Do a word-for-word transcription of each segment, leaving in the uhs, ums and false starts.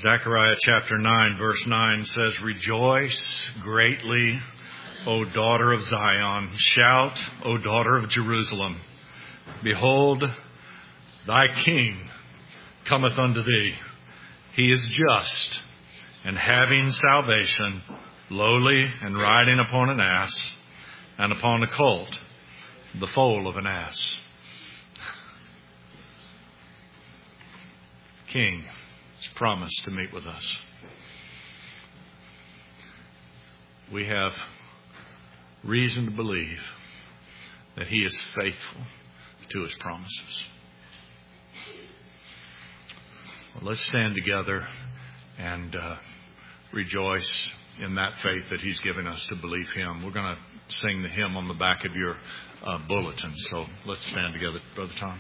Zechariah chapter nine, verse nine says, "Rejoice greatly, O daughter of Zion. Shout, O daughter of Jerusalem. Behold, thy king cometh unto thee. He is just, and having salvation, lowly, and riding upon an ass, and upon a colt, the foal of an ass." King has promised to meet with us. We have reason to believe that He is faithful to His promises. Well, let's stand together and uh, rejoice in that faith that He's given us to believe Him. We're going to sing the hymn on the back of your uh, bulletin. So let's stand together, Brother Tom.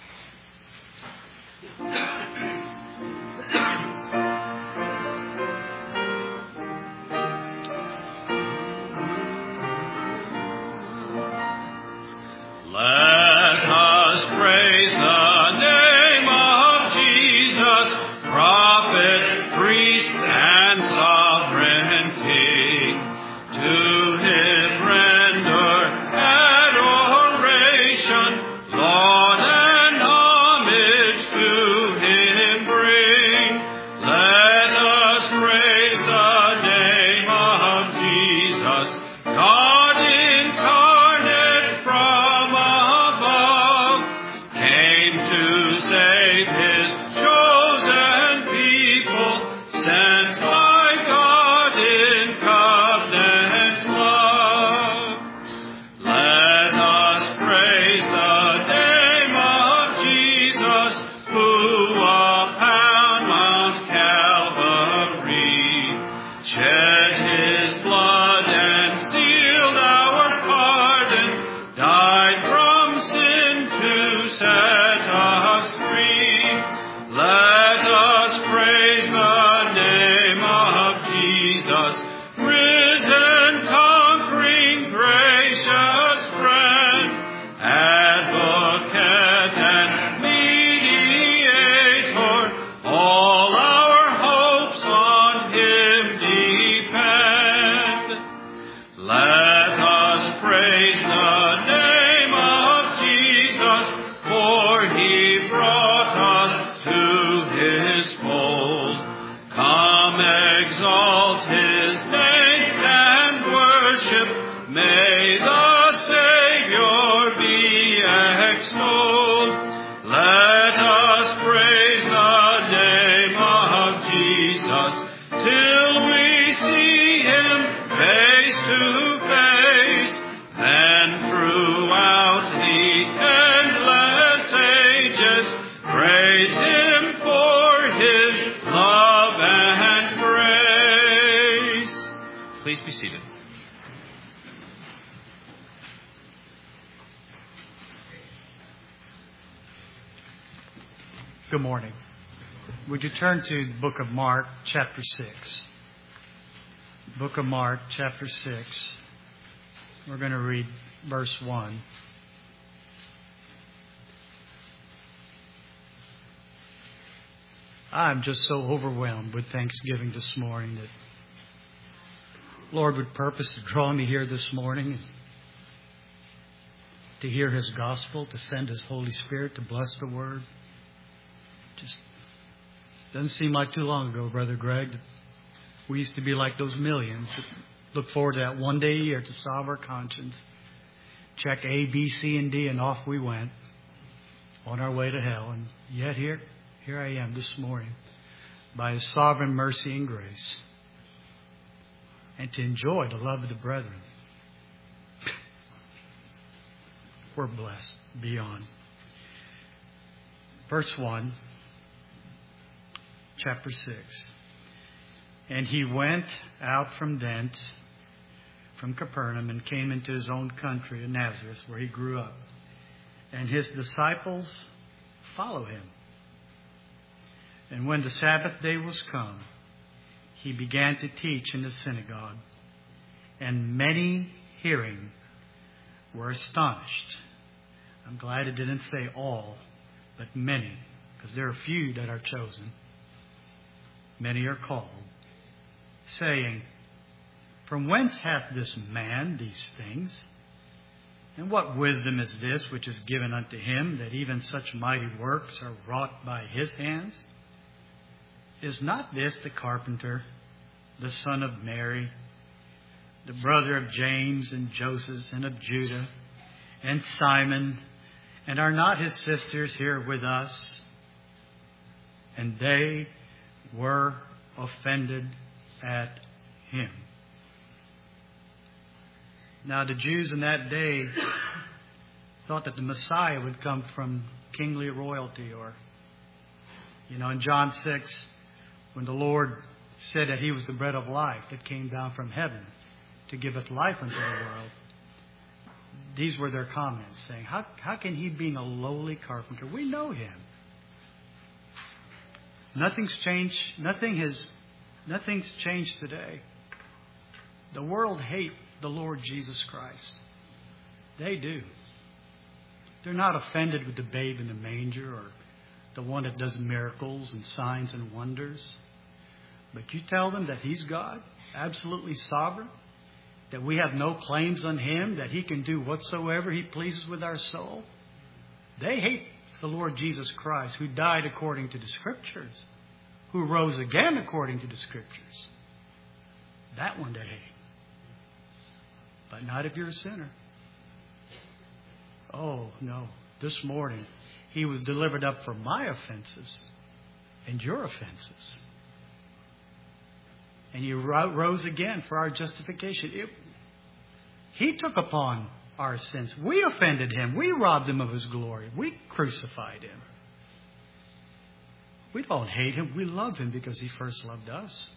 Good morning. Would you turn to the book of Mark, chapter six? Book of Mark, chapter six. We're going to read verse one. I'm just so overwhelmed with thanksgiving this morning that Lord would purpose to draw me here this morning to hear His gospel, to send His Holy Spirit to bless the word. Just doesn't seem like too long ago, Brother Greg, that we used to be like those millions that look forward to that one day a year to solve our conscience, check A, B, C, and D, and off we went on our way to hell. And yet here, here I am this morning by His sovereign mercy and grace, and to enjoy the love of the brethren. We're blessed beyond. Verse one. Chapter six. And he went out from thence, from Capernaum, and came into his own country of Nazareth, where he grew up. And his disciples follow him. And when the Sabbath day was come, he began to teach in the synagogue. And many hearing were astonished. I'm glad it didn't say all, but many, because there are few that are chosen. many are called, saying, From whence hath this man these things? And what wisdom is this which is given unto him, that even such mighty works are wrought by his hands? Is not this the carpenter, the son of Mary, the brother of James and Joseph and of Judah and Simon? And are not his sisters here with us? And they were offended at him. Now, the Jews in that day thought that the Messiah would come from kingly royalty, or, you know, in John six, when the Lord said that he was the bread of life that came down from heaven to give us life unto the world, these were their comments, saying, how, how can he, being a lowly carpenter? We know him. Nothing's changed. Nothing has, nothing's changed today. The world hates the Lord Jesus Christ. They do. They're not offended with the babe in the manger or the one that does miracles and signs and wonders. But you tell them that he's God, absolutely sovereign, that we have no claims on him, that he can do whatsoever he pleases with our soul. They hate the Lord Jesus Christ, who died according to the Scriptures, who rose again according to the Scriptures. That one they hate. But not if you're a sinner. Oh, no. This morning, he was delivered up for my offenses and your offenses. And he rose again for our justification. It, he took upon our sins. We offended him. We robbed him of his glory. We crucified him. We don't hate him. We love him because he first loved us.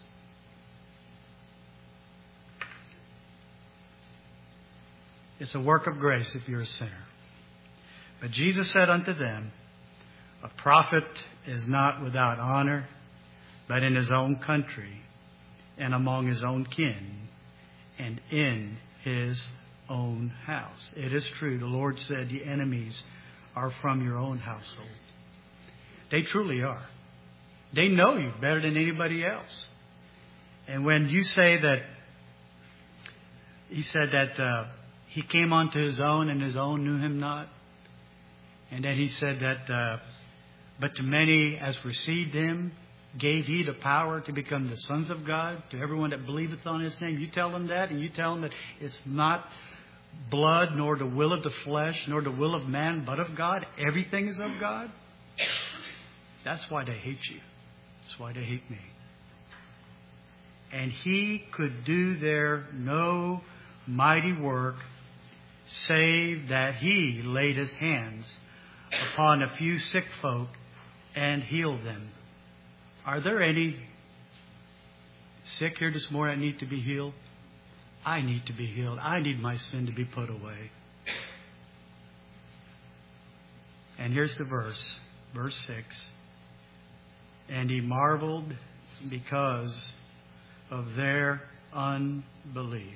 It's a work of grace if you're a sinner. But Jesus said unto them, A prophet is not without honor, but in his own country, and among his own kin, and in his own house. It is true. The Lord said, the enemies are from your own household. They truly are. They know you better than anybody else. And when you say that, he said that uh, he came unto his own, and his own knew him not. And then he said that, uh, but to many as received him, gave he the power to become the sons of God, to everyone that believeth on his name. You tell them that, and you tell them that it's not blood, nor the will of the flesh, nor the will of man, but of God. Everything is of God. That's why they hate you. That's why they hate me. And he could do there no mighty work, save that he laid his hands upon a few sick folk and healed them. Are there any sick here this morning that need to be healed? I need to be healed. I need my sin to be put away. And here's the verse, verse six. And he marveled because of their unbelief.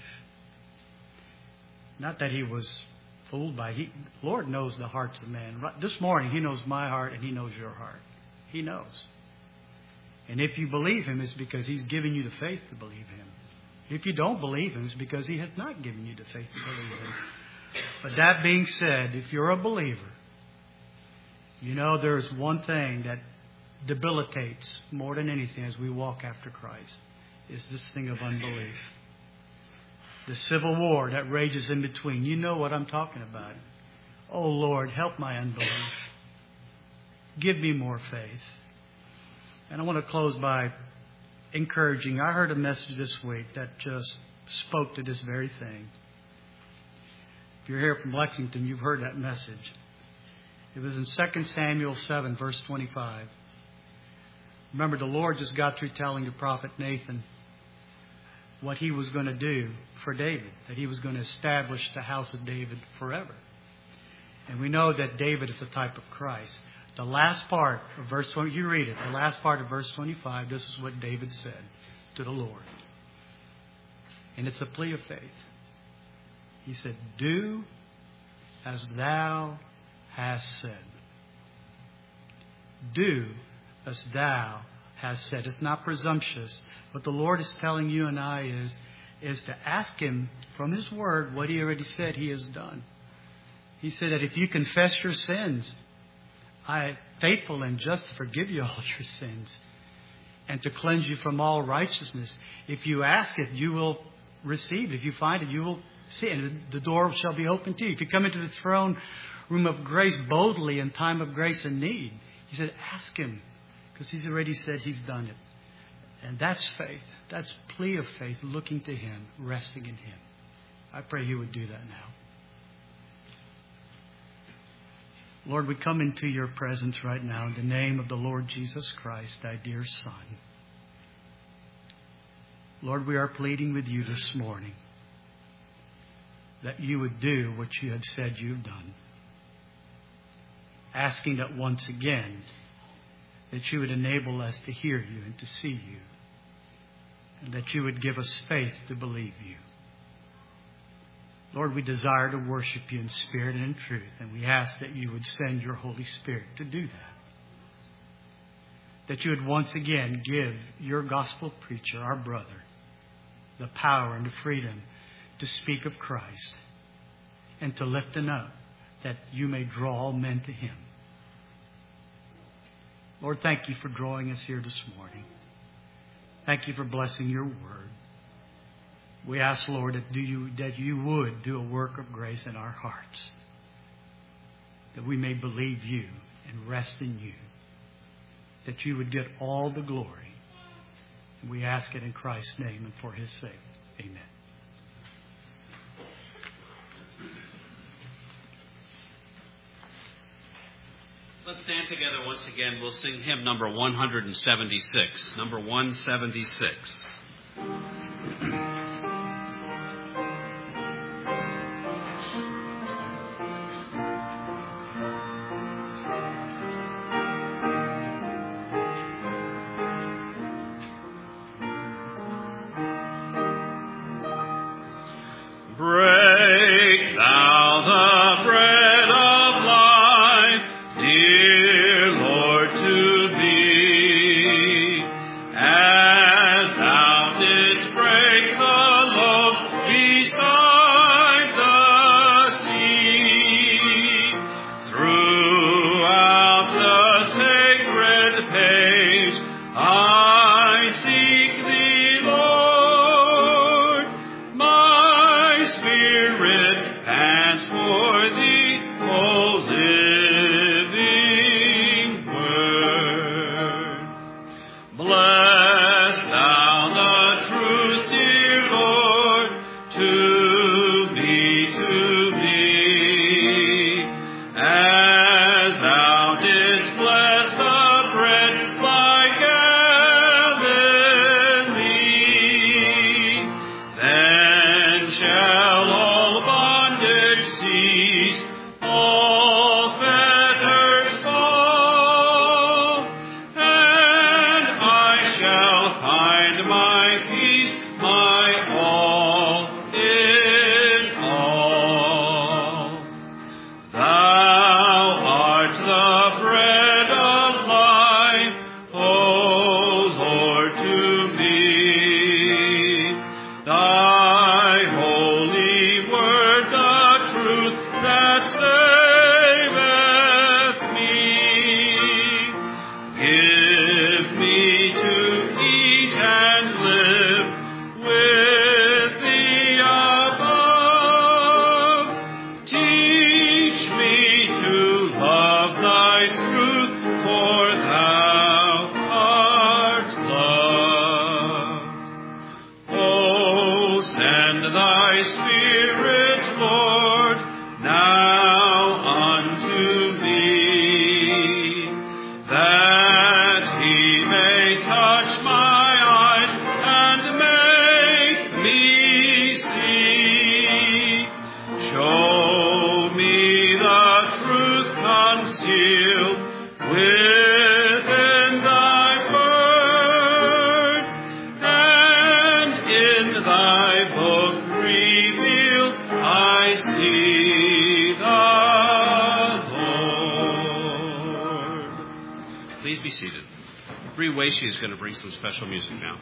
Not that he was fooled by it. The Lord knows the hearts of man. This morning, he knows my heart and he knows your heart. He knows. And if you believe him, it's because he's given you the faith to believe him. If you don't believe him, it's because he has not given you the faith to believe him. But that being said, if you're a believer, you know there's one thing that debilitates more than anything as we walk after Christ, is this thing of unbelief. The civil war that rages in between. You know what I'm talking about. Oh, Lord, help my unbelief. Give me more faith. And I want to close by encouraging. I heard a message this week that just spoke to this very thing. If you're here from Lexington, you've heard that message. It was in Second Samuel seven, verse twenty-five. Remember, the Lord just got through telling the prophet Nathan what he was going to do for David, that he was going to establish the house of David forever. And we know that David is a type of Christ. The last part of verse twenty, you read it, the last part of verse twenty-five, this is what David said to the Lord. And it's a plea of faith. He said, do as thou hast said. Do as thou has said. It's not presumptuous. What the Lord is telling you and I is, is to ask Him from His Word what He already said He has done. He said that if you confess your sins, I am faithful and just to forgive you all your sins and to cleanse you from all righteousness. If you ask it, you will receive. If you find it, you will see it. And the door shall be open to you. If you come into the throne room of grace boldly in time of grace and need, He said, ask Him, because He's already said He's done it. And that's faith. That's plea of faith, looking to Him, resting in Him. I pray you would do that now. Lord, we come into your presence right now in the name of the Lord Jesus Christ, thy dear Son. Lord, we are pleading with you this morning that you would do what you had said you've done. Asking that once again that you would enable us to hear you and to see you, and that you would give us faith to believe you. Lord, we desire to worship you in spirit and in truth, and we ask that you would send your Holy Spirit to do that. That you would once again give your gospel preacher, our brother, the power and the freedom to speak of Christ and to lift him up, that you may draw all men to Him. Lord, thank you for drawing us here this morning. Thank you for blessing your word. We ask, Lord, that, do you, that you would do a work of grace in our hearts, that we may believe you and rest in you, that you would get all the glory. And we ask it in Christ's name and for His sake. Amen. Let's stand together once again. We'll sing hymn number one seventy-six. Number one seventy-six. Bree Weishi is going to bring some special music now.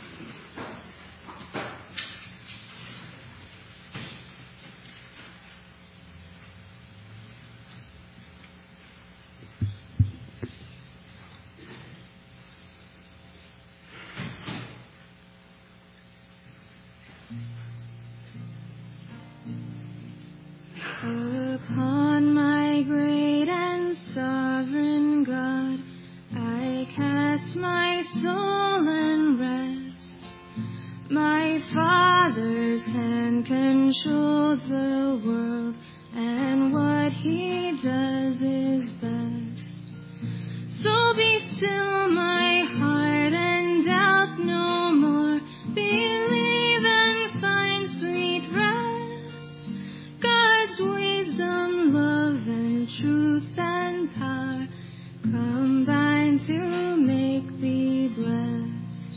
Upon my great and sovereign God, I cast my soul and rest. My Father's hand controls the world, and what He does is best. So be still, my heart, and doubt no more. Believe and find sweet rest. God's wisdom, love, and truth and power combine to make thee blessed.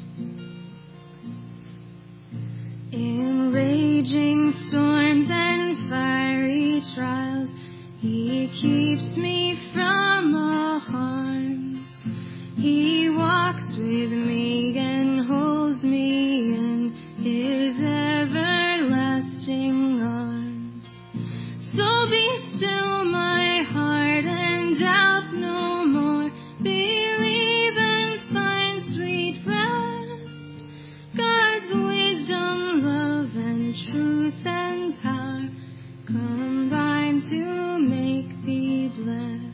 In raging storms and fiery trials, He keeps me from all harms. He walks with me and holds me in His everlasting arms. So be still, my heart, and doubt no more. Believe and find sweet rest. God's wisdom, love, and truth and power combine to make thee blessed.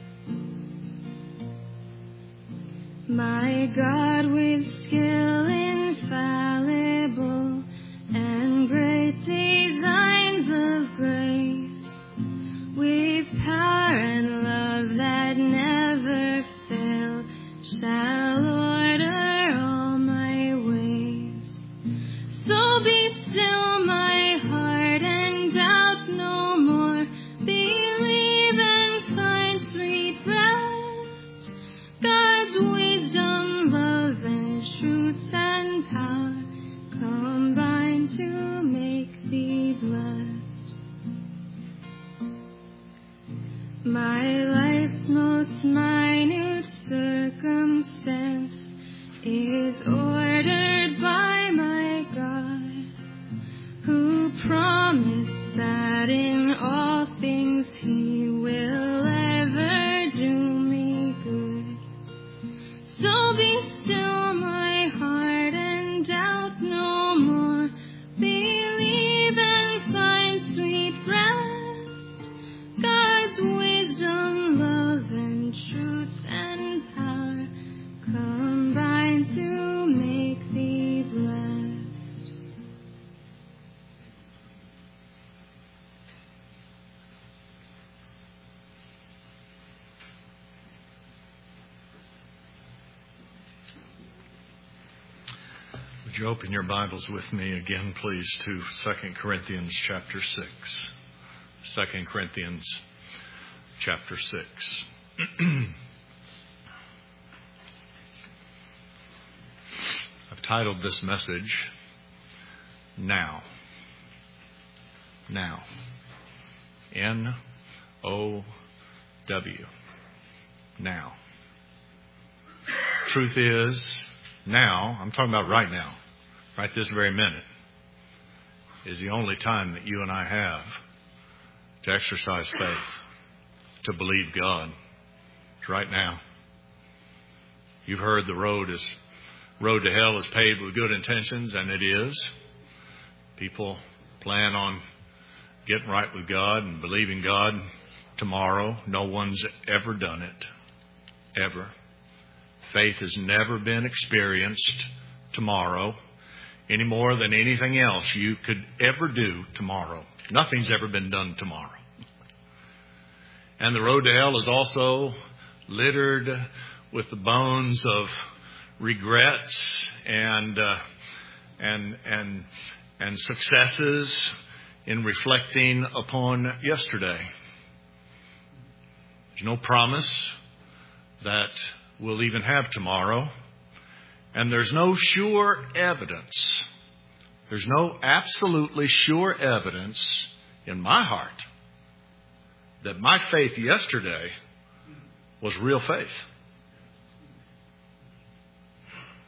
My God, with skill infallible and great designs of grace, with power and love that never fail, shall order all my ways. So be still, my heart, and doubt no more. Believe and find sweet rest. God's wisdom, love, and truth and power combine to make thee blessed. My life's most minute circumstance is ordered by my God, who promised that in all things He will ever do me good. So be still, my heart, and doubt no more. Believe and find sweet rest. God's wisdom, love, and truth and power combine to make thee blessed. Would you open your Bibles with me again, please, to Second Corinthians chapter six. Second Corinthians chapter six. I've titled this message, Now. Now. N O W. Now. Truth is, now, I'm talking about right now, right this very minute, is the only time that you and I have to exercise faith, to believe God. It's right now. You've heard the road is road to hell is paved with good intentions, and it is. People plan on getting right with God and believing God tomorrow. No one's ever done it. Ever. Faith has never been experienced tomorrow any more than anything else you could ever do tomorrow. Nothing's ever been done tomorrow. And the road to hell is also littered with the bones of regrets and uh, and and and successes in reflecting upon yesterday. There's no promise that we'll even have tomorrow, and there's no sure evidence. There's no absolutely sure evidence in my heart that my faith yesterday was real faith.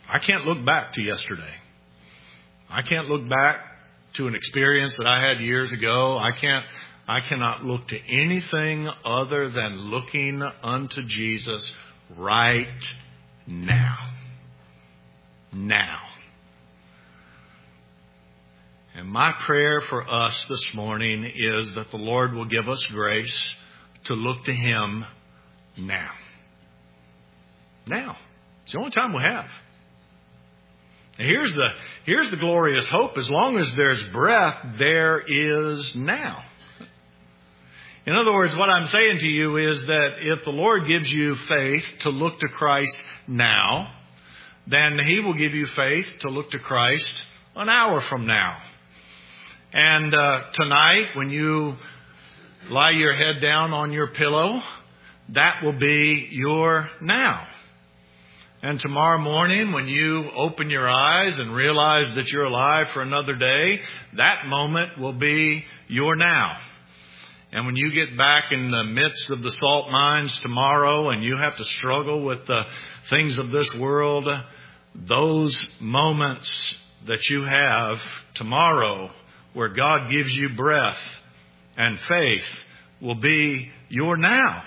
I can't look back to yesterday. I can't look back to an experience that I had years ago. I can't, I cannot look to anything other than looking unto Jesus right now. Now. And my prayer for us this morning is that the Lord will give us grace to look to Him now. Now. It's the only time we have. And here's the, here's the glorious hope. As long as there's breath, there is now. In other words, what I'm saying to you is that if the Lord gives you faith to look to Christ now, then He will give you faith to look to Christ an hour from now. And uh, tonight, when you lie your head down on your pillow, that will be your now. And tomorrow morning, when you open your eyes and realize that you're alive for another day, that moment will be your now. And when you get back in the midst of the salt mines tomorrow and you have to struggle with the things of this world, those moments that you have tomorrow where God gives you breath and faith will be your now.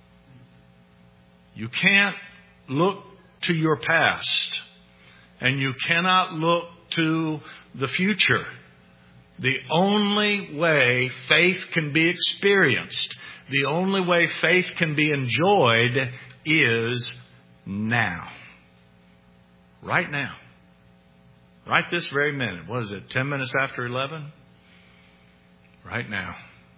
You can't look to your past, and you cannot look to the future. The only way faith can be experienced, the only way faith can be enjoyed is now. Right now. Right this very minute. What is it, ten minutes after eleven? Right now.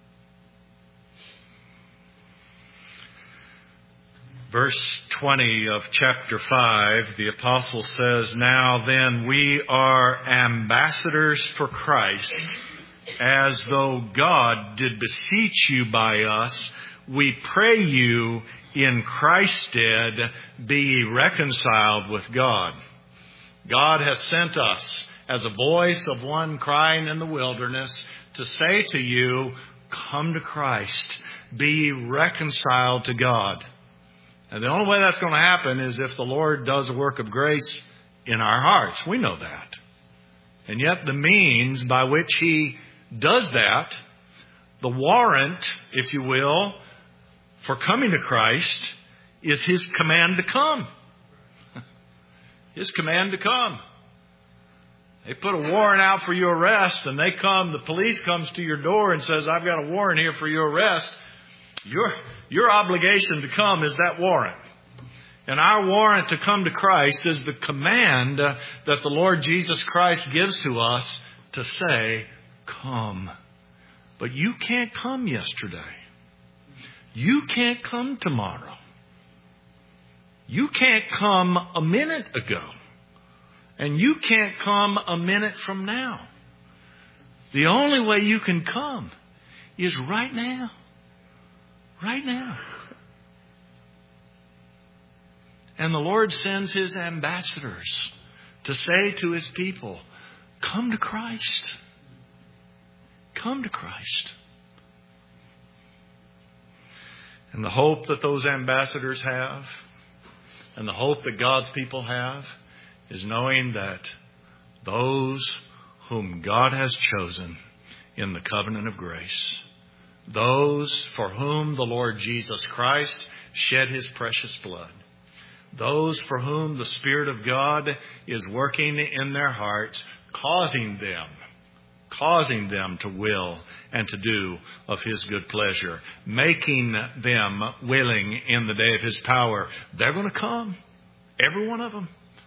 Verse twenty of chapter five, the apostle says, "Now then we are ambassadors for Christ, as though God did beseech you by us. We pray you in Christ's stead, be ye reconciled with God." God has sent us as a voice of one crying in the wilderness to say to you, come to Christ, be ye reconciled to God. And the only way that's going to happen is if the Lord does a work of grace in our hearts. We know that. And yet the means by which He does that, the warrant, if you will, for coming to Christ is His command to come. His command to come. They put a warrant out for your arrest and they come, the police comes to your door and says, I've got a warrant here for your arrest. Your, your obligation to come is that warrant. And our warrant to come to Christ is the command uh, that the Lord Jesus Christ gives to us to say, come. But you can't come yesterday. You can't come tomorrow. You can't come a minute ago. And you can't come a minute from now. The only way you can come is right now. Right now. And the Lord sends His ambassadors to say to His people, come to Christ. Come to Christ. And the hope that those ambassadors have, and the hope that God's people have, is knowing that those whom God has chosen in the covenant of grace, those for whom the Lord Jesus Christ shed His precious blood, those for whom the Spirit of God is working in their hearts, causing them, causing them to will and to do of His good pleasure, making them willing in the day of His power. They're going to come. Every one of them.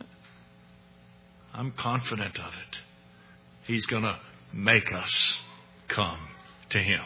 I'm confident of it. He's going to make us come to Him.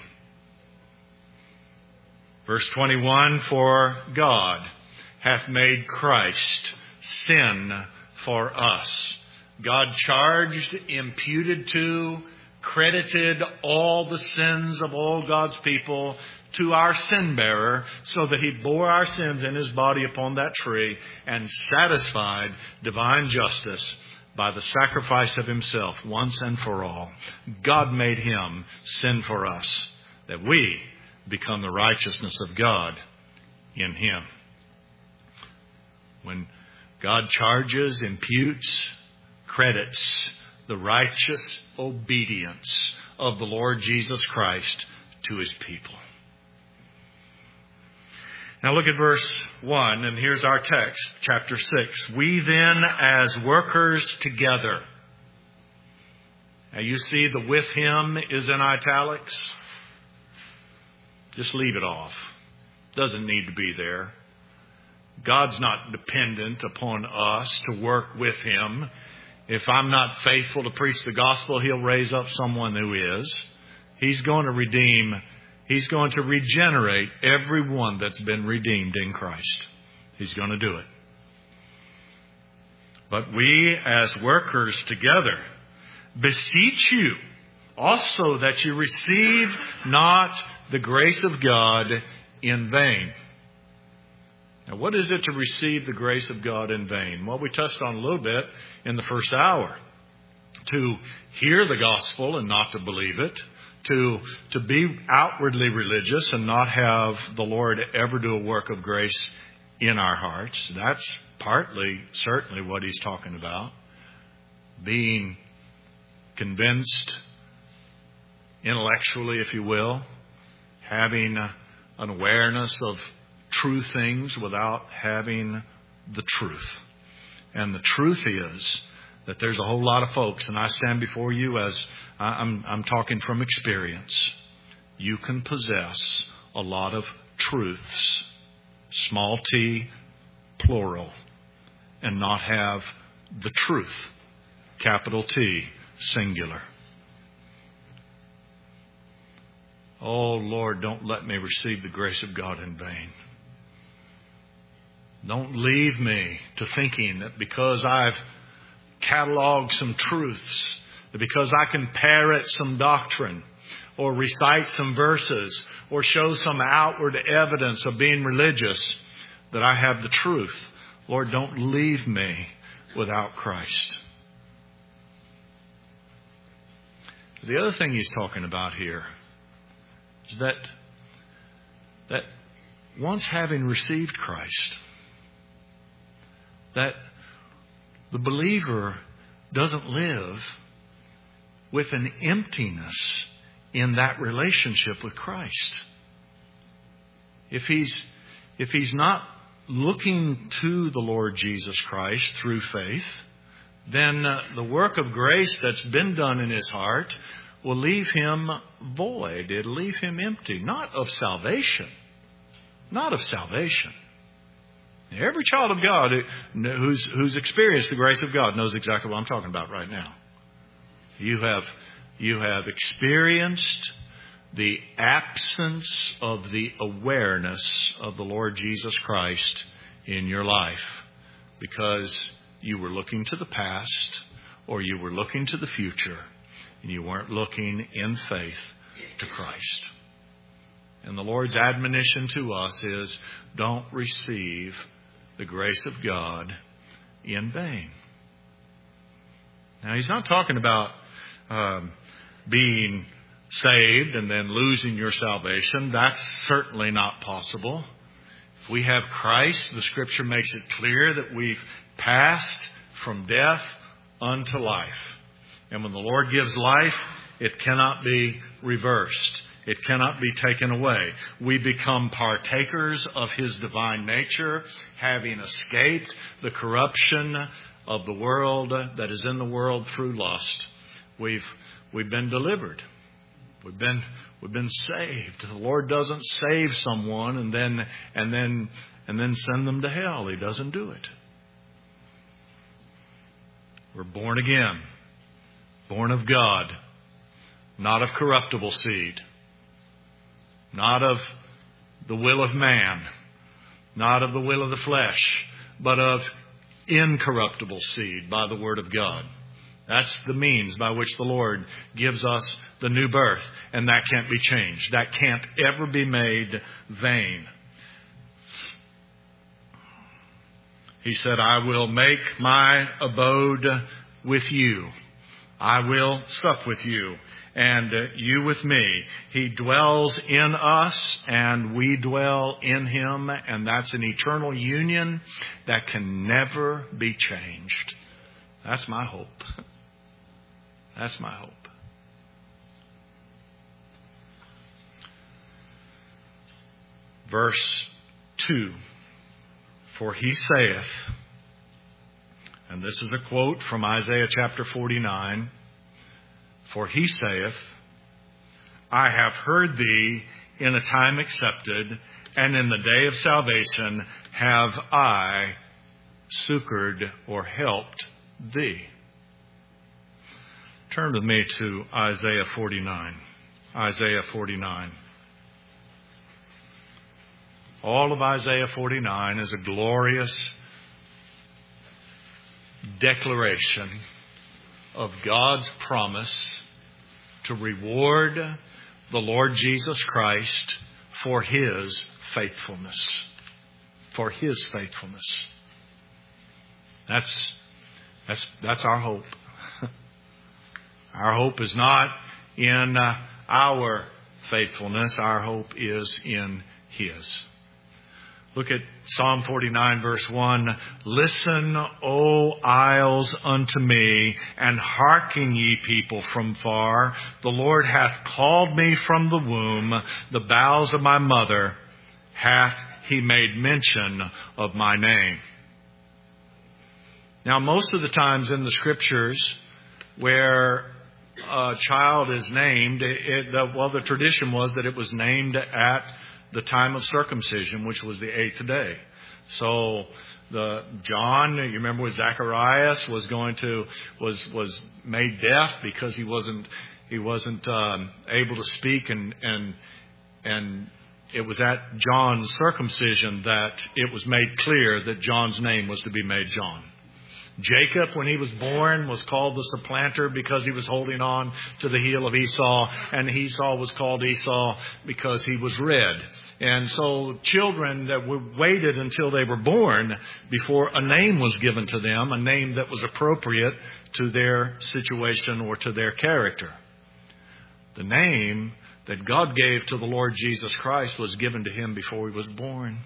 Verse twenty-one, for God hath made Christ sin for us. God charged, imputed to, credited all the sins of all God's people to our sin bearer, so that He bore our sins in His body upon that tree and satisfied divine justice by the sacrifice of Himself once and for all. God made Him sin for us, that we become the righteousness of God in Him. When God charges, imputes, credits the righteous obedience of the Lord Jesus Christ to His people. Now look at verse one, and here's our text, chapter six. We then, as workers together. Now you see the "with Him" is in italics. Just leave it off. Doesn't need to be there. God's not dependent upon us to work with Him. If I'm not faithful to preach the gospel, He'll raise up someone who is. He's going to redeem, He's going to regenerate everyone that's been redeemed in Christ. He's going to do it. But we as workers together beseech you also that you receive not the grace of God in vain. Now, what is it to receive the grace of God in vain? Well, we touched on a little bit in the first hour. To hear the gospel and not to believe it. To, to be outwardly religious and not have the Lord ever do a work of grace in our hearts. That's partly, certainly what he's talking about. Being convinced intellectually, if you will. Having an awareness of true things without having the truth. And the truth is that there's a whole lot of folks, and I stand before you as I'm, I'm talking from experience. You can possess a lot of truths, small t, plural, and not have the truth, capital T, singular. Oh, Lord, don't let me receive the grace of God in vain. Don't leave me to thinking that because I've cataloged some truths, that because I can parrot some doctrine or recite some verses or show some outward evidence of being religious, that I have the truth. Lord, don't leave me without Christ. The other thing he's talking about here is that, that once having received Christ, that the believer doesn't live with an emptiness in that relationship with Christ. If he's, if he's not looking to the Lord Jesus Christ through faith, then uh, the work of grace that's been done in his heart will leave him void. It'll leave him empty. Not of salvation. Not of salvation. Every child of God who's, who's experienced the grace of God knows exactly what I'm talking about right now. You have, you have experienced the absence of the awareness of the Lord Jesus Christ in your life because you were looking to the past or you were looking to the future and you weren't looking in faith to Christ. And the Lord's admonition to us is, don't receive the grace of God in vain. Now, he's not talking about um, being saved and then losing your salvation. That's certainly not possible. If we have Christ, the Scripture makes it clear that we've passed from death unto life. And when the Lord gives life, it cannot be reversed. It cannot be taken away. We become partakers of His divine nature, having escaped the corruption of the world that is in the world through lust. We've we've been delivered. We've been we've been saved. The Lord doesn't save someone and then and then and then send them to hell. He doesn't do it. We're born again, born of God, not of corruptible seed. Not of the will of man, not of the will of the flesh, but of incorruptible seed by the word of God. That's the means by which the Lord gives us the new birth, and that can't be changed. That can't ever be made vain. He said, I will make my abode with you. I will sup with you and uh, you with me. He dwells in us and we dwell in Him, and that's an eternal union that can never be changed. That's my hope. That's my hope. Verse two. For He saith, and this is a quote from Isaiah chapter forty-nine, for He saith, I have heard thee in a time accepted, and in the day of salvation have I succored or helped thee. Turn with me to Isaiah forty-nine. Isaiah forty-nine. All of Isaiah forty-nine is a glorious declaration of God's promise to reward the Lord Jesus Christ for His faithfulness. For His faithfulness. That's, that's, that's our hope. Our hope is not in uh, our faithfulness. Our hope is in His. Look at Psalm forty-nine, verse one. Listen, O isles, unto me, and hearken, ye people from far. The Lord hath called me from the womb. The bowels of my mother hath He made mention of my name. Now, most of the times in the Scriptures where a child is named, it, it, well, the tradition was that it was named at the time of circumcision, which was the eighth day. So the John, you remember when Zacharias was going to was was made deaf because he wasn't he wasn't um, able to speak, and and and it was at John's circumcision that it was made clear that John's name was to be made John. Jacob, when he was born, was called the supplanter because he was holding on to the heel of Esau, and Esau was called Esau because he was red. And so children that were waited until they were born before a name was given to them, a name that was appropriate to their situation or to their character. The name that God gave to the Lord Jesus Christ was given to Him before He was born.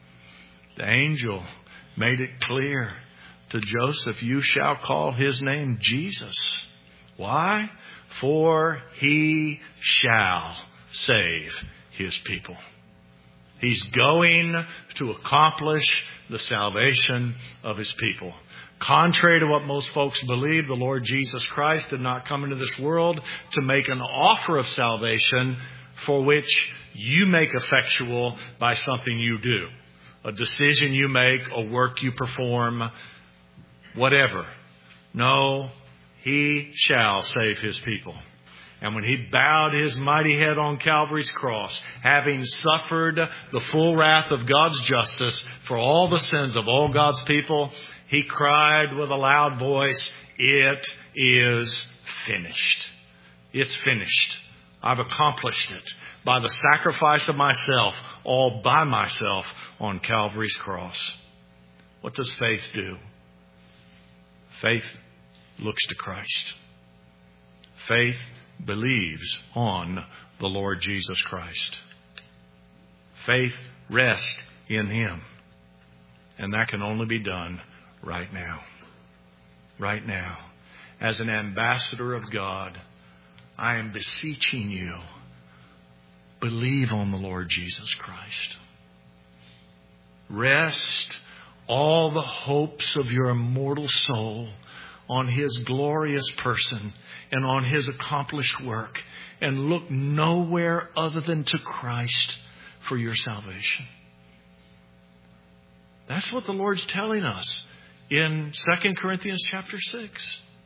The angel made it clear to Joseph, you shall call His name Jesus. Why? For He shall save His people. He's going to accomplish the salvation of His people. Contrary to what most folks believe, the Lord Jesus Christ did not come into this world to make an offer of salvation for which you make effectual by something you do. A decision you make, a work you perform, whatever. No, He shall save His people. And when He bowed His mighty head on Calvary's cross, having suffered the full wrath of God's justice for all the sins of all God's people, He cried with a loud voice, it is finished. It's finished. I've accomplished it by the sacrifice of myself, all by myself on Calvary's cross. What does faith do? Faith looks to Christ. Faith believes on the Lord Jesus Christ. Faith rests in Him. And that can only be done right now. Right now. As an ambassador of God, I am beseeching you, believe on the Lord Jesus Christ. Rest all the hopes of your immortal soul on His glorious person and on His accomplished work, and look nowhere other than to Christ for your salvation. That's what the Lord's telling us in Second Corinthians chapter six.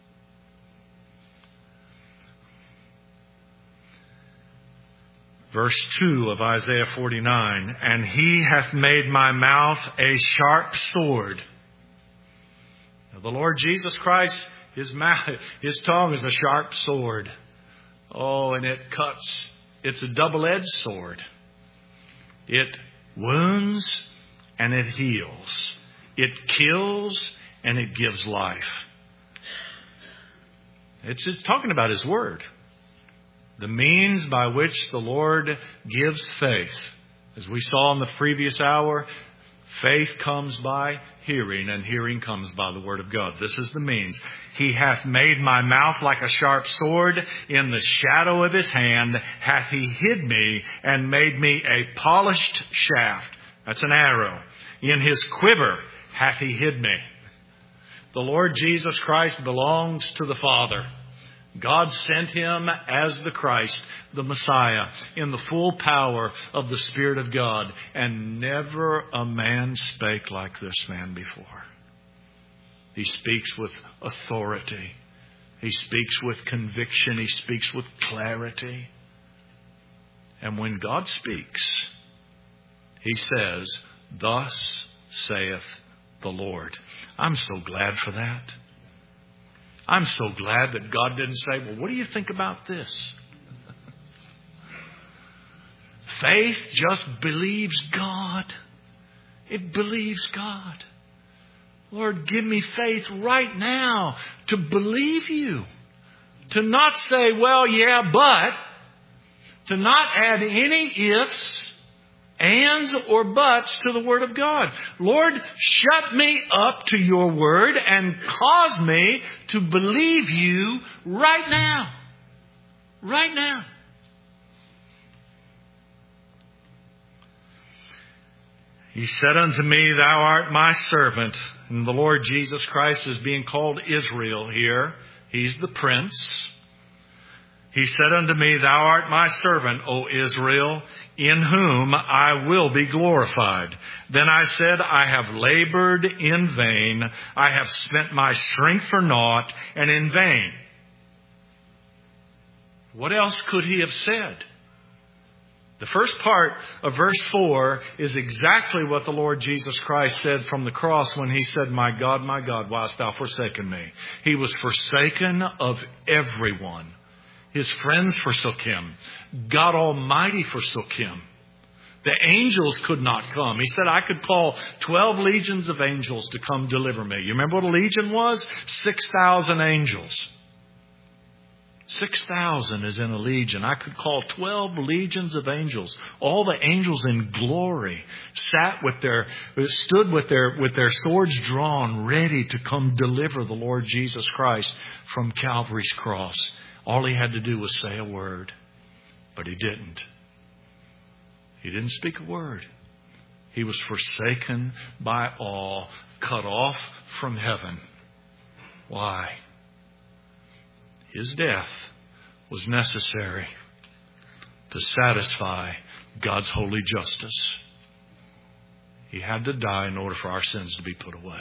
Verse two of Isaiah forty-nine, and He hath made my mouth a sharp sword. Now, the Lord Jesus Christ, His mouth, His tongue is a sharp sword. Oh, and it cuts. It's a double-edged sword. It wounds and it heals. It kills and it gives life. It's, it's talking about His Word. The means by which the Lord gives faith. As we saw in the previous hour, faith comes by hearing, and hearing comes by the Word of God. This is the means. He hath made my mouth like a sharp sword. In the shadow of His hand hath He hid me and made me a polished shaft. That's an arrow. In His quiver hath He hid me. The Lord Jesus Christ belongs to the Father. God sent Him as the Christ, the Messiah, in the full power of the Spirit of God. And never a man spake like this man before. He speaks with authority. He speaks with conviction. He speaks with clarity. And when God speaks, He says, "Thus saith the Lord." I'm so glad for that. I'm so glad that God didn't say, "Well, what do you think about this?" Faith just believes God. It believes God. Lord, give me faith right now to believe You. To not say, "Well, yeah, but." To not add any ifs, ands, or buts to the Word of God. Lord, shut me up to Your Word and cause me to believe You right now. Right now. He said unto me, "Thou art my servant." And the Lord Jesus Christ is being called Israel here. He's the Prince. He said unto me, "Thou art my servant, O Israel, in whom I will be glorified." Then I said, "I have labored in vain. I have spent my strength for naught and in vain." What else could he have said? The first part of verse four is exactly what the Lord Jesus Christ said from the cross when He said, "My God, my God, why hast Thou forsaken me?" He was forsaken of everyone. His friends forsook Him. God Almighty forsook Him. The angels could not come. He said, "I could call twelve legions of angels to come deliver me." You remember what a legion was? Six thousand angels. Six thousand is in a legion. I could call twelve legions of angels. All the angels in glory sat with their, stood with their, with their swords drawn, ready to come deliver the Lord Jesus Christ from Calvary's cross. All He had to do was say a word. But He didn't. He didn't speak a word. He was forsaken by all, cut off from heaven. Why? His death was necessary to satisfy God's holy justice. He had to die in order for our sins to be put away.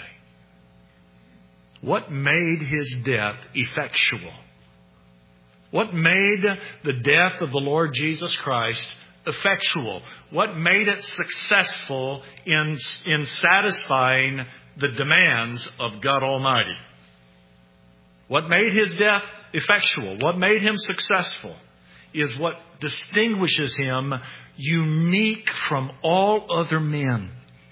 What made His death effectual? What made the death of the Lord Jesus Christ effectual? What made it successful in, in satisfying the demands of God Almighty? What made His death effectual? What made Him successful is what distinguishes Him unique from all other men.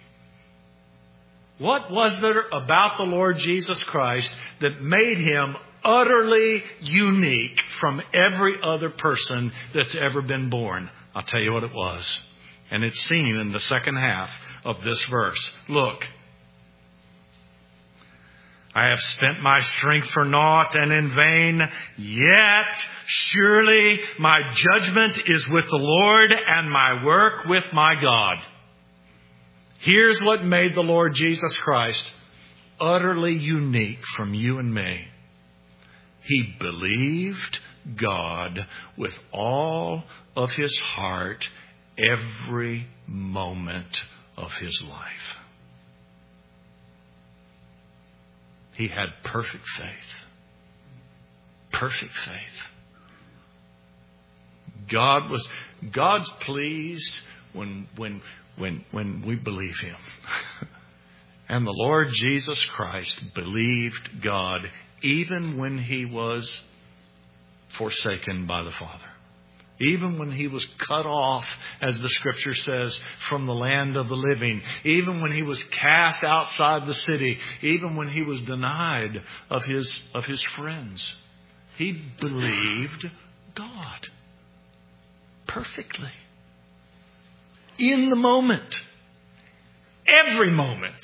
What was there about the Lord Jesus Christ that made Him utterly unique from every other person that's ever been born? I'll tell you what it was. And it's seen in the second half of this verse. Look. I have spent my strength for naught and in vain, yet surely my judgment is with the Lord and my work with my God. Here's what made the Lord Jesus Christ utterly unique from you and me. He believed God with all of his heart every moment of his life. He had perfect faith. Perfect faith. God was God's pleased when when when when we believe Him. And the Lord Jesus Christ believed God even when He was forsaken by the Father. Even when He was cut off, as the Scripture says, from the land of the living. Even when He was cast outside the city. Even when He was denied of His, of his friends. He believed God. perfectly. In the moment. Every moment.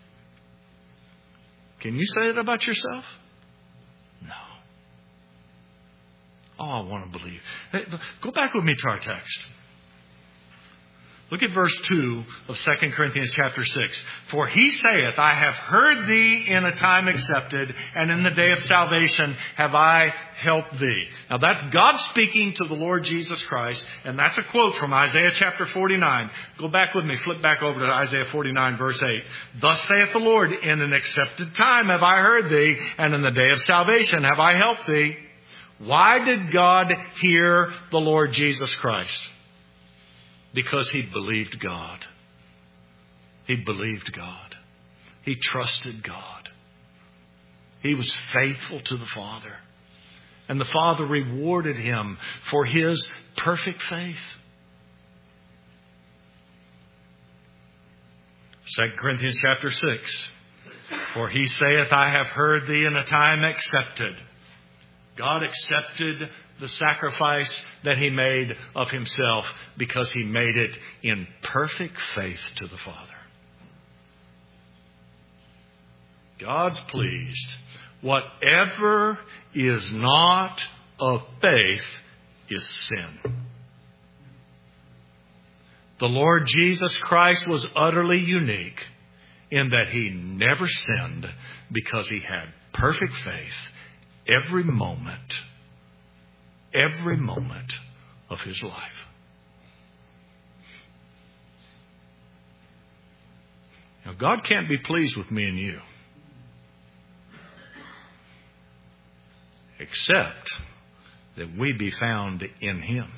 Can you say that about yourself? No. Oh, I want to believe. Hey, go back with me to our text. Look at verse two of Second Corinthians chapter six. For he saith, I have heard thee in a time accepted, and in the day of salvation have I helped thee. Now that's God speaking to the Lord Jesus Christ, and that's a quote from Isaiah chapter forty-nine. Go back with me, flip back over to Isaiah forty-nine verse eight. Thus saith the Lord, in an accepted time have I heard thee, and in the day of salvation have I helped thee. Why did God hear the Lord Jesus Christ? Because he believed God. He believed God. He trusted God. He was faithful to the Father. And the Father rewarded him for his perfect faith. Second Corinthians chapter six. For he saith, I have heard thee in a time accepted. God accepted the sacrifice that he made of himself because he made it in perfect faith to the Father. God's pleased. Whatever is not of faith is sin. The Lord Jesus Christ was utterly unique in that he never sinned because he had perfect faith every moment. Every moment of his life. Now, God can't be pleased with me and you. Except that we be found in him.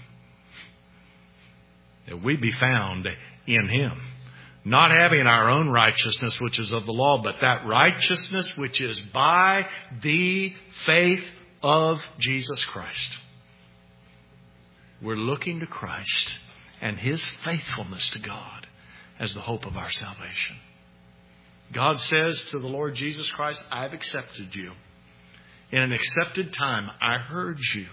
That we be found in him. Not having our own righteousness, which is of the law, but that righteousness which is by the faith of Jesus Christ. We're looking to Christ and his faithfulness to God as the hope of our salvation. God says to the Lord Jesus Christ, I've accepted you. In an accepted time, I heard you.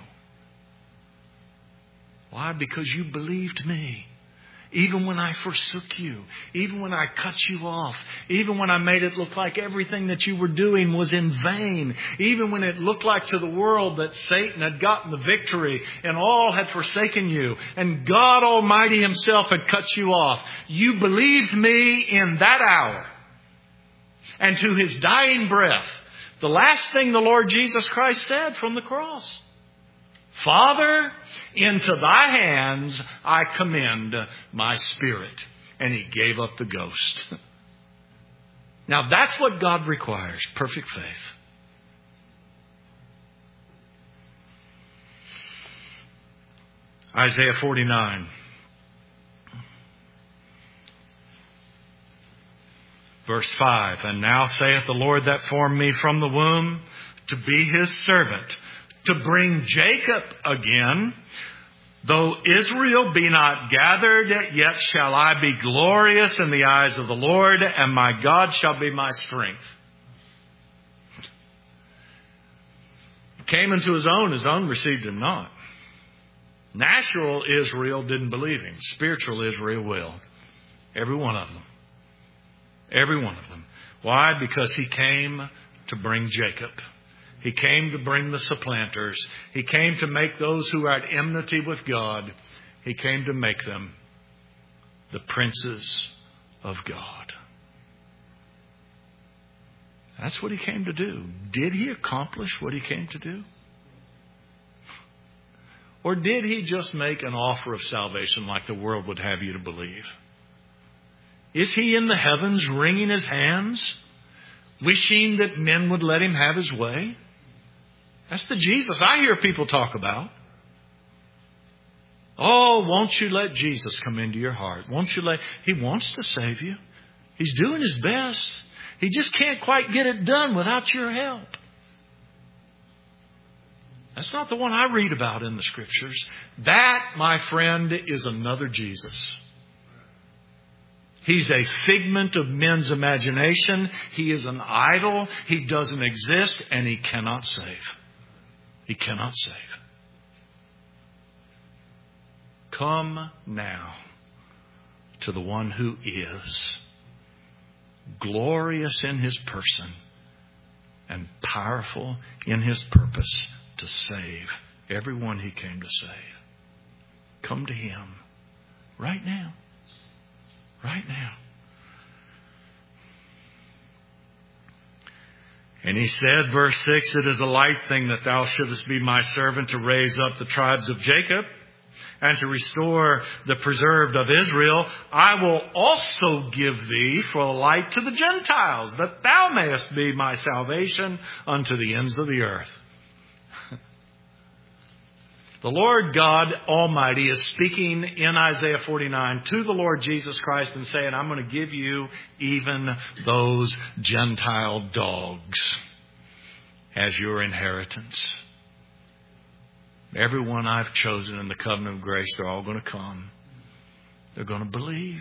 Why? Because you believed me. Even when I forsook you, even when I cut you off, even when I made it look like everything that you were doing was in vain, even when it looked like to the world that Satan had gotten the victory and all had forsaken you and God Almighty himself had cut you off, you believed me in that hour. And to his dying breath, the last thing the Lord Jesus Christ said from the cross, Father, into thy hands I commend my spirit. And he gave up the ghost. Now that's what God requires, perfect faith. Isaiah forty-nine. Verse five. And now saith the Lord that formed me from the womb to be his servant, to bring Jacob again. Though Israel be not gathered, yet shall I be glorious in the eyes of the Lord, and my God shall be my strength. He came into his own, his own received him not. Natural Israel didn't believe him. Spiritual Israel will. Every one of them. Every one of them. Why? Because he came to bring Jacob. He came to bring the supplanters. He came to make those who are at enmity with God. He came to make them the princes of God. That's what he came to do. Did he accomplish what he came to do? Or did he just make an offer of salvation like the world would have you to believe? Is he in the heavens wringing his hands, wishing that men would let him have his way? That's the Jesus I hear people talk about. Oh, won't you let Jesus come into your heart? Won't you let... He wants to save you. He's doing his best. He just can't quite get it done without your help. That's not the one I read about in the Scriptures. That, my friend, is another Jesus. He's a figment of men's imagination. He is an idol. He doesn't exist, and he cannot save. He cannot save. Come now to the one who is glorious in his person and powerful in his purpose to save everyone he came to save. Come to him right now. Right now. And he said, verse six, it is a light thing that thou shouldest be my servant to raise up the tribes of Jacob and to restore the preserved of Israel. I will also give thee for a light to the Gentiles, that thou mayest be my salvation unto the ends of the earth. The Lord God Almighty is speaking in Isaiah forty-nine to the Lord Jesus Christ and saying, I'm going to give you even those Gentile dogs as your inheritance. Everyone I've chosen in the covenant of grace, they're all going to come. They're going to believe.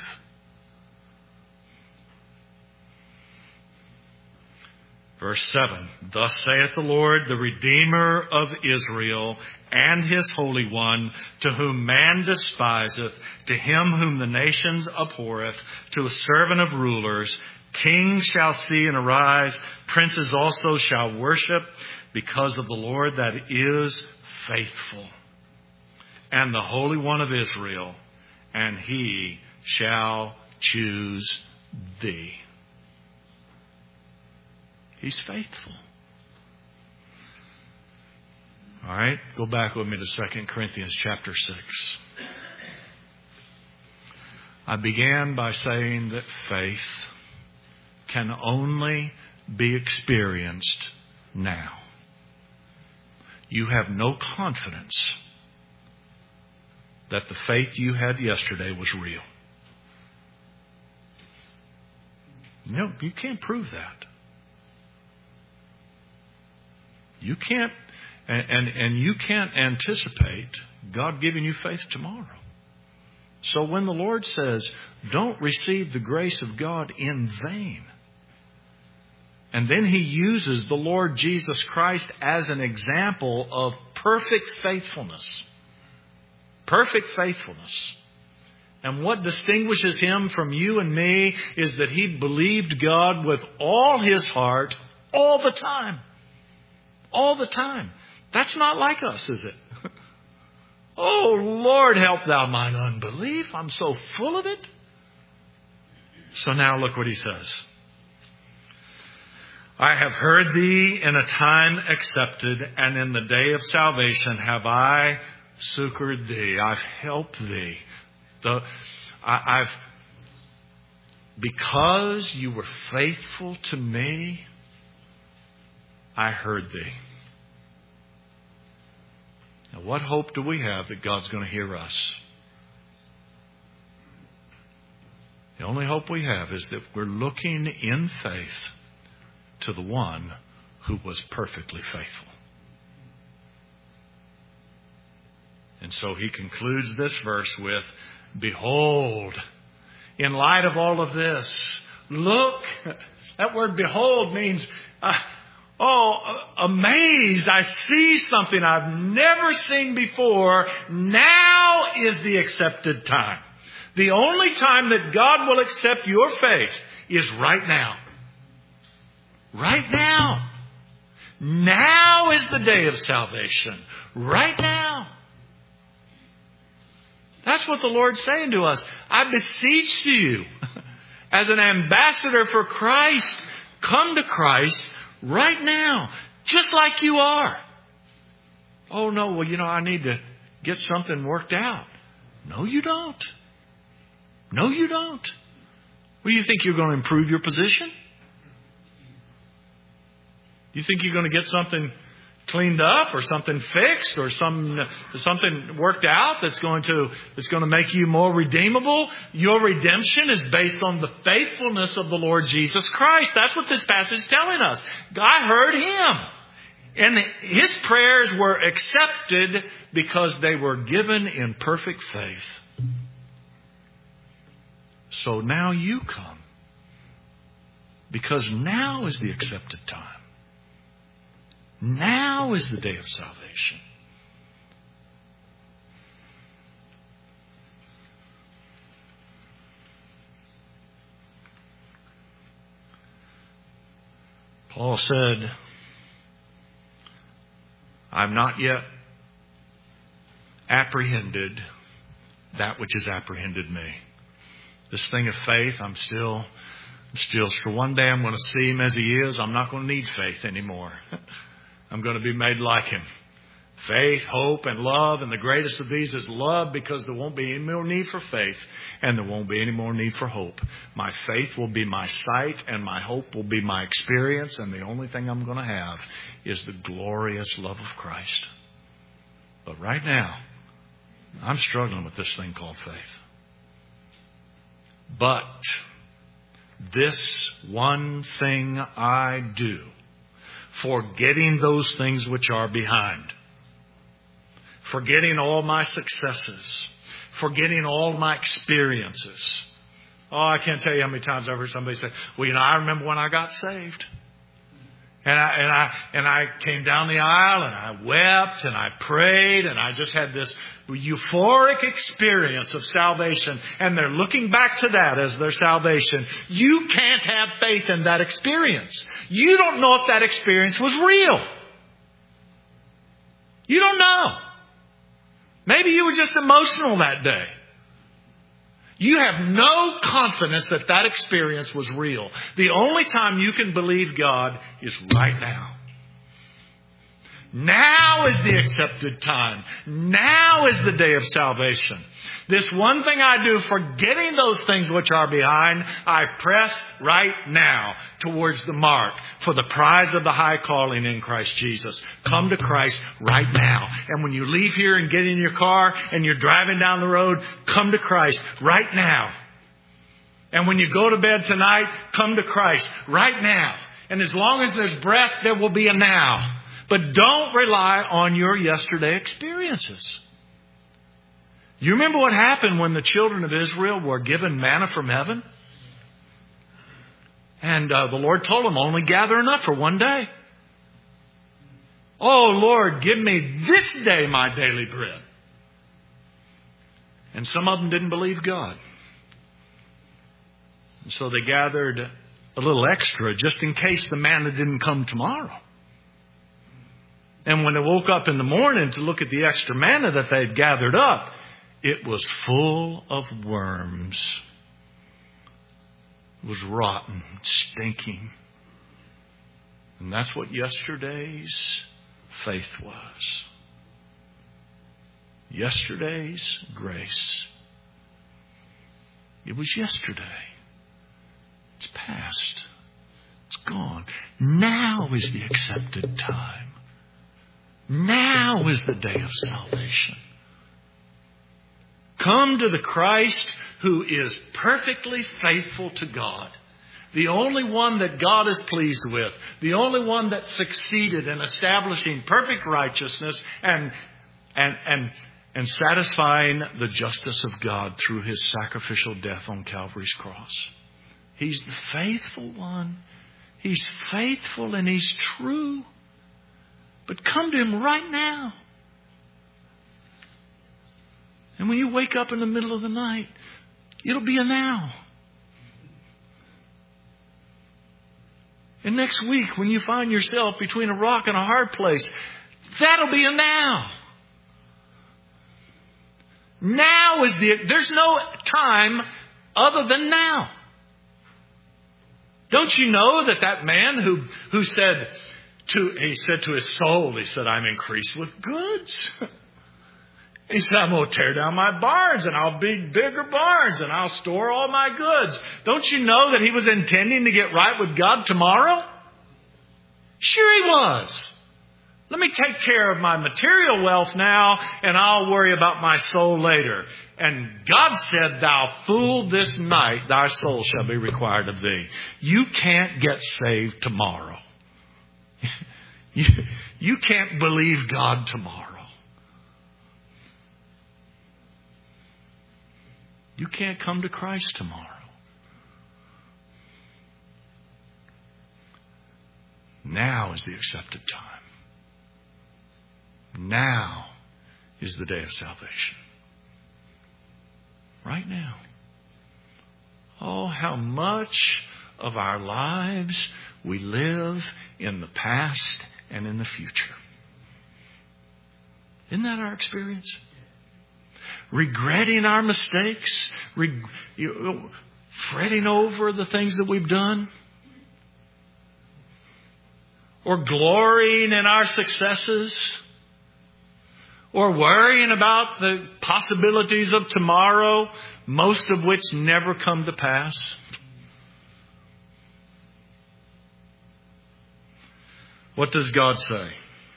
Verse seven, thus saith the Lord, the Redeemer of Israel, and his Holy One, to whom man despiseth, to him whom the nations abhorreth, to a servant of rulers, kings shall see and arise, princes also shall worship, because of the Lord that is faithful, and the Holy One of Israel, and he shall choose thee. He's faithful. All right, go back with me to Second Corinthians chapter six. I began by saying that faith can only be experienced now. You have no confidence that the faith you had yesterday was real. No, you can't prove that. You can't, and, and, and you can't anticipate God giving you faith tomorrow. So when the Lord says, don't receive the grace of God in vain, and then he uses the Lord Jesus Christ as an example of perfect faithfulness. Perfect faithfulness. And what distinguishes him from you and me is that he believed God with all his heart all the time. All the time. That's not like us, is it? Oh, Lord, help thou mine unbelief. I'm so full of it. So now look what he says. I have heard thee in a time accepted, and in the day of salvation have I succored thee. I've helped thee. The, I, I've, because you were faithful to me, I heard thee. Now, what hope do we have that God's going to hear us? The only hope we have is that we're looking in faith to the one who was perfectly faithful. And so he concludes this verse with, behold, in light of all of this, look. That word behold means, uh, oh, amazed. I see something I've never seen before. Now is the accepted time. The only time that God will accept your faith is right now. Right now. Now is the day of salvation. Right now. That's what the Lord's saying to us. I beseech you, as an ambassador for Christ, come to Christ right now, just like you are. Oh, no, well, you know, I need to get something worked out. No, you don't. No, you don't. Well, you think you're going to improve your position? You think you're going to get something cleaned up or something fixed or some something worked out that's going to that's going to make you more redeemable? Your redemption is based on the faithfulness of the Lord Jesus Christ. That's what this passage is telling us. God heard him. And his prayers were accepted because they were given in perfect faith. So now you come. Because now is the accepted time. Now is the day of salvation. Paul said, I've not yet apprehended that which has apprehended me. This thing of faith, I'm still, I'm still sure one day I'm going to see Him as He is. I'm not going to need faith anymore. I'm going to be made like Him. Faith, hope, and love, and the greatest of these is love, because there won't be any more need for faith, and there won't be any more need for hope. My faith will be my sight, and my hope will be my experience, and the only thing I'm going to have is the glorious love of Christ. But right now, I'm struggling with this thing called faith. But this one thing I do, forgetting those things which are behind, forgetting all my successes, forgetting all my experiences. Oh, I can't tell you how many times I've heard somebody say, well, you know, I remember when I got saved. And I, and I, and I came down the aisle and I wept and I prayed and I just had this euphoric experience of salvation. And they're looking back to that as their salvation. You can't have faith in that experience. You don't know if that experience was real. You don't know. Maybe you were just emotional that day. You have no confidence that that experience was real. The only time you can believe God is right now. Now is the accepted time. Now is the day of salvation. This one thing I do, forgetting those things which are behind, I press right now towards the mark for the prize of the high calling in Christ Jesus. Come to Christ right now. And when you leave here and get in your car and you're driving down the road, come to Christ right now. And when you go to bed tonight, come to Christ right now. And as long as there's breath, there will be a now. But don't rely on your yesterday experiences. You remember what happened when the children of Israel were given manna from heaven? And uh, the Lord told them, only gather enough for one day. Oh, Lord, give me this day my daily bread. And some of them didn't believe God. And so they gathered a little extra just in case the manna didn't come tomorrow. And when they woke up in the morning to look at the extra manna that they had gathered up, it was full of worms. It was rotten, stinking. And that's what yesterday's faith was. Yesterday's grace. It was yesterday. It's past. It's gone. Now is the accepted time. Now is the day of salvation. Come to the Christ who is perfectly faithful to God. The only one that God is pleased with. The only one that succeeded in establishing perfect righteousness and, and, and, and satisfying the justice of God through His sacrificial death on Calvary's cross. He's the faithful one. He's faithful and He's true. But come to Him right now. And when you wake up in the middle of the night, it'll be a now. And next week, when you find yourself between a rock and a hard place, that'll be a now. Now is the, there's no time other than now. Don't you know that that man who, who said to, he said to his soul, he said, I'm increased with goods. He said, I'm going to tear down my barns and I'll build bigger barns and I'll store all my goods. Don't you know that he was intending to get right with God tomorrow? Sure he was. Let me take care of my material wealth now and I'll worry about my soul later. And God said, thou fool, this night thy soul shall be required of thee. You can't get saved tomorrow. you, you can't believe God tomorrow. You can't come to Christ tomorrow. Now is the accepted time. Now is the day of salvation. Right now. Oh, how much of our lives, we live in the past and in the future. Isn't that our experience? Regretting our mistakes, reg- you know, fretting over the things that we've done, or glorying in our successes, or worrying about the possibilities of tomorrow, most of which never come to pass. What does God say?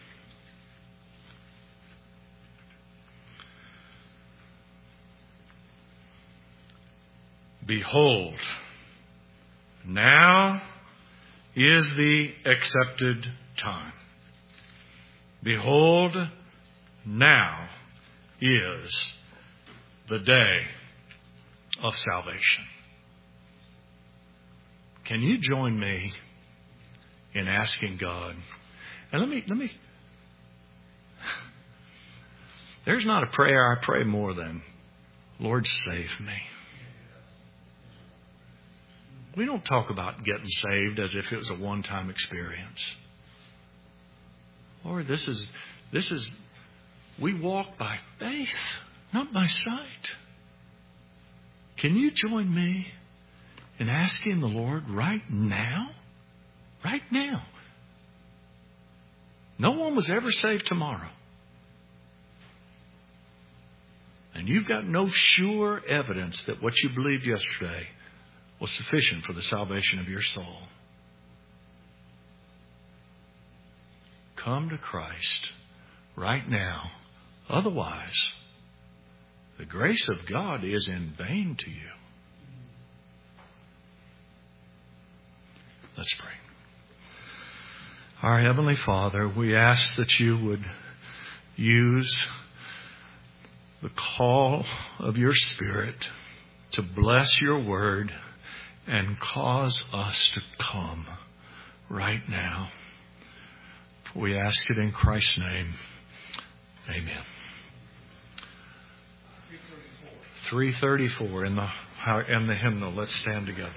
Behold, now is the accepted time. Behold, now is the day of salvation. Can you join me in asking God? And let me, let me, there's not a prayer I pray more than, Lord, save me. We don't talk about getting saved as if it was a one-time experience. Lord, this is, this is, we walk by faith, not by sight. Can you join me in asking the Lord right now? Right now. No one was ever saved tomorrow. And you've got no sure evidence that what you believed yesterday was sufficient for the salvation of your soul. Come to Christ right now. Otherwise, the grace of God is in vain to you. Let's pray. Our Heavenly Father, we ask that you would use the call of your Spirit to bless your word and cause us to come right now. We ask it in Christ's name. Amen. three thirty-four in the, in the hymnal. Let's stand together.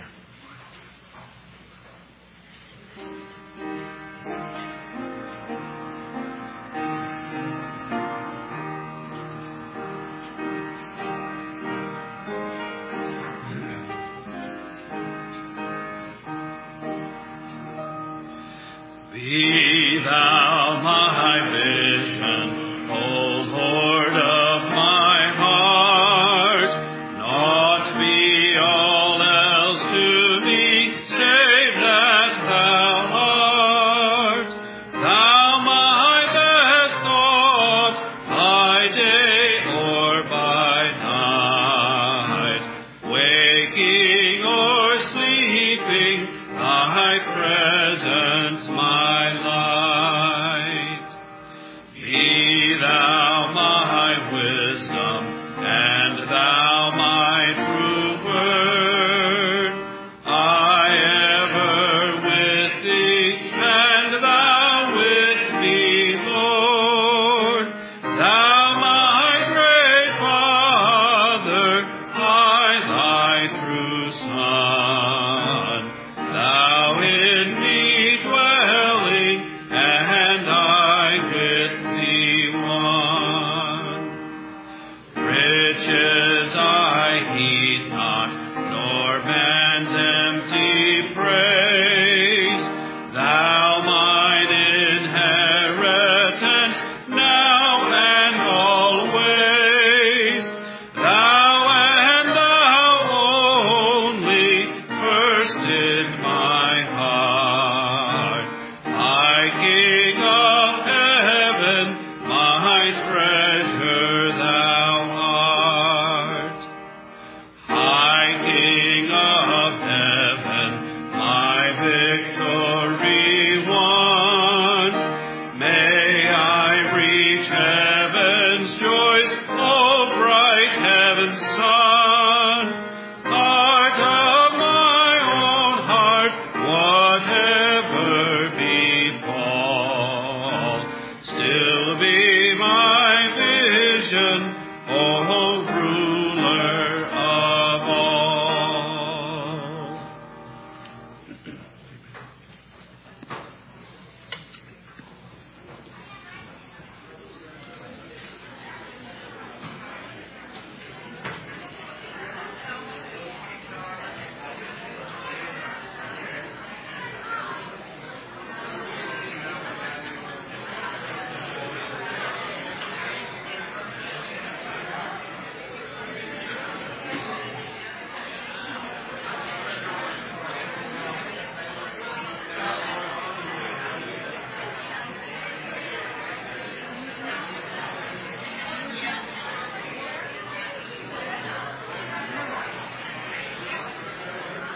Be thou my vision, O Lord of my heart, not be all else to me, save that thou art. Thou my best thought, by day or by night, waking or sleeping, thy presence